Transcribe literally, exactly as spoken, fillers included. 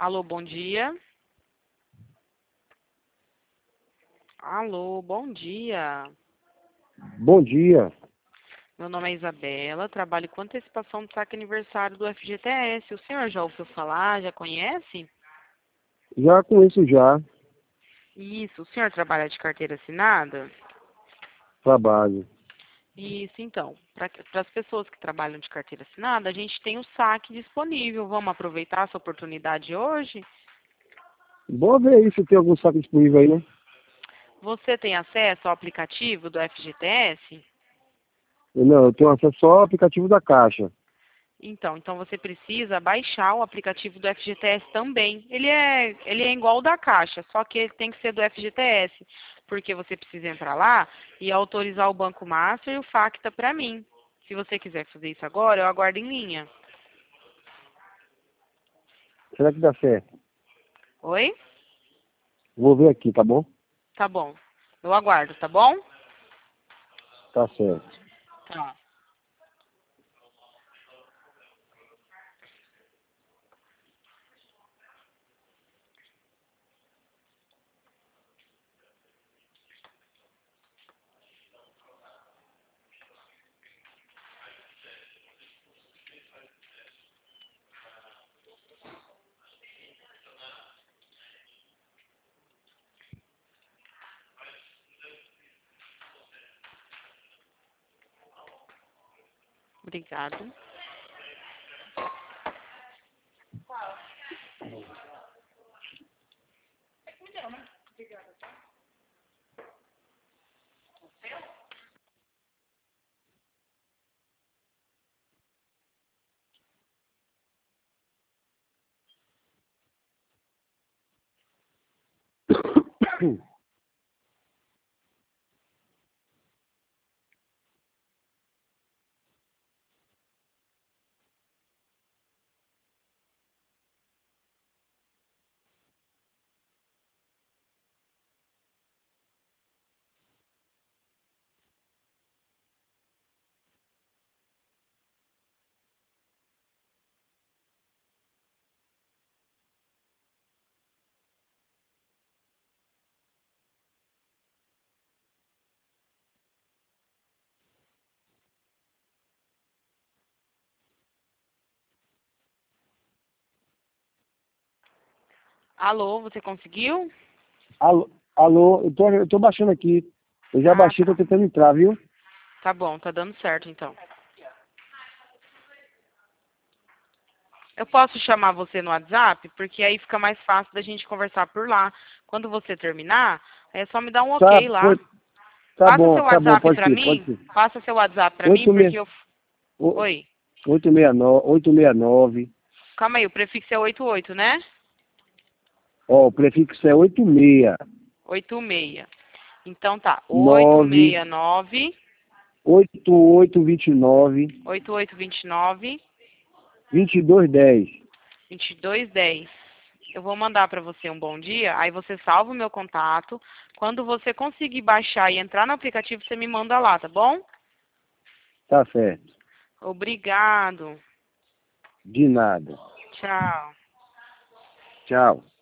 Alô, bom dia. Alô, bom dia. Bom dia. Meu nome é Isabela, trabalho com antecipação do saque aniversário do F G T S. O senhor já ouviu falar, já conhece? Já conheço já. Isso, o senhor trabalha de carteira assinada? Trabalho. Isso, então. Para as pessoas que trabalham de carteira assinada, a gente tem o saque disponível. Vamos aproveitar essa oportunidade hoje? Bom ver aí se tem algum saco disponível aí, né? Você tem acesso ao aplicativo do F G T S? Eu Não, eu tenho acesso só ao aplicativo da Caixa. Então, então você precisa baixar o aplicativo do F G T S também. Ele é, ele é igual ao da Caixa, só que ele tem que ser do F G T S, porque você precisa entrar lá e autorizar o Banco Master e o Facta para mim. Se você quiser fazer isso agora, eu aguardo em linha. Será que dá certo? Oi? Vou ver aqui, tá bom? Tá bom. Eu aguardo, tá bom? Tá certo. Tá. Obrigado. Alô, você conseguiu? Alô, alô, eu tô, eu tô baixando aqui. Eu já Ah, baixei, tô tá. tentando entrar, viu? Tá bom, tá dando certo então. Eu posso chamar você no WhatsApp, porque aí fica mais fácil da gente conversar por lá. Quando você terminar, é só me dar um Tá, ok lá. pô, tá Passa bom, seu tá bom, WhatsApp pode pra ser, pode mim. ser. Passa seu WhatsApp pra mim, Oito porque meia, eu. o- Oi. oito meia nove, oito meia nove. Calma aí, o prefixo é oitenta e oito, né? Ó, o prefixo é oito meia oitenta e seis. Então tá. nove oitocentos e sessenta e nove, oito oito vinte e nove oitenta e oito vinte e nove, vinte e dois dez. vinte e dois dez. Eu vou mandar para você um bom dia, aí você salva o meu contato. Quando você conseguir baixar e entrar no aplicativo, você me manda lá, tá bom? Tá certo. Obrigado. De nada. Tchau. Tchau.